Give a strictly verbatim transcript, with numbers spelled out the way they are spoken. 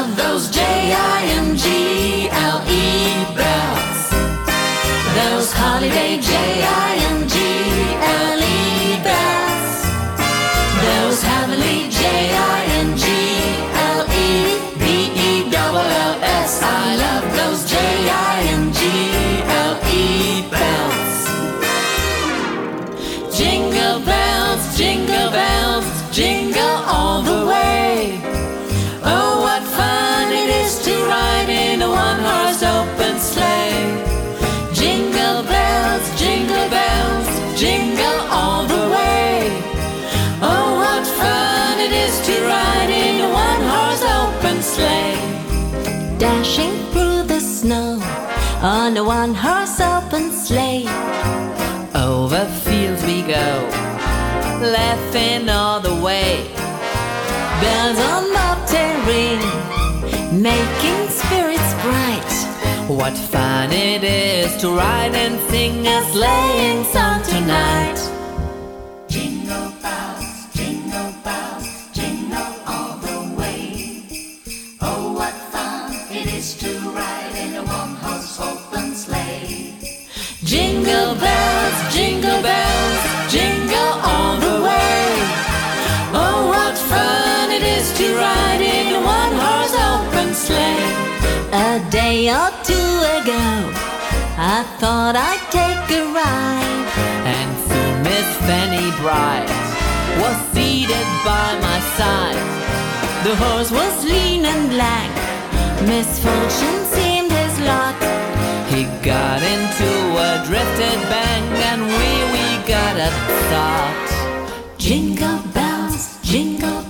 love those J I N G L E bells. Those holiday J I N G L E bells. Those heavenly J I N G L E B E L L S. I love those J I N G L E bells. Jingle bells, jingle bells, jingle all the way. Oh, what fun it is to ride in a one-horse open sleigh. Jingle bells, jingle bells, jingle all the way. Oh, what fun it is to ride in a one-horse open sleigh. Dashing through the snow on a one-horse open sleigh. Over fields we go, laughing all the way. Bells on bobtail ring, making spirits bright. What fun it is to ride and sing a sleighing song tonight. Jingle bells, jingle bells, jingle all the way. Oh, what fun it is to ride in a one-horse open sleigh. Jingle bells, jingle bells, jingle all the way. Oh, what fun it is to ride in a one-horse open sleigh. A day or two ago, I thought I'd take a ride, and soon Miss Fanny Bright was seated by my side. The horse was lean and black, misfortune seemed his lot. He got into a drifted bank, and we, we got upset. Jingle bells, jingle